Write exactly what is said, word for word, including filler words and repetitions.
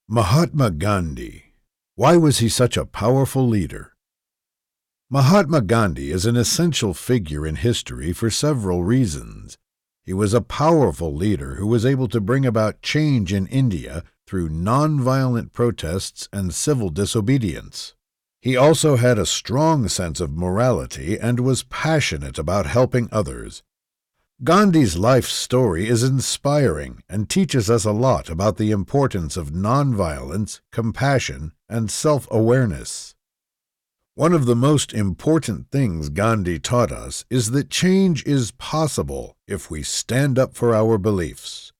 Mahatma Gandhi. Why was he such a powerful leader? Mahatma Gandhi is an essential figure in history for several reasons. He was a powerful leader who was able to bring about change in India through nonviolent protests and civil disobedience. He also had a strong sense of morality and was passionate about helping others. Gandhi's life story is inspiring and teaches us a lot about the importance of nonviolence, compassion, and self-awareness. One of the most important things Gandhi taught us is that change is possible if we stand up for our beliefs.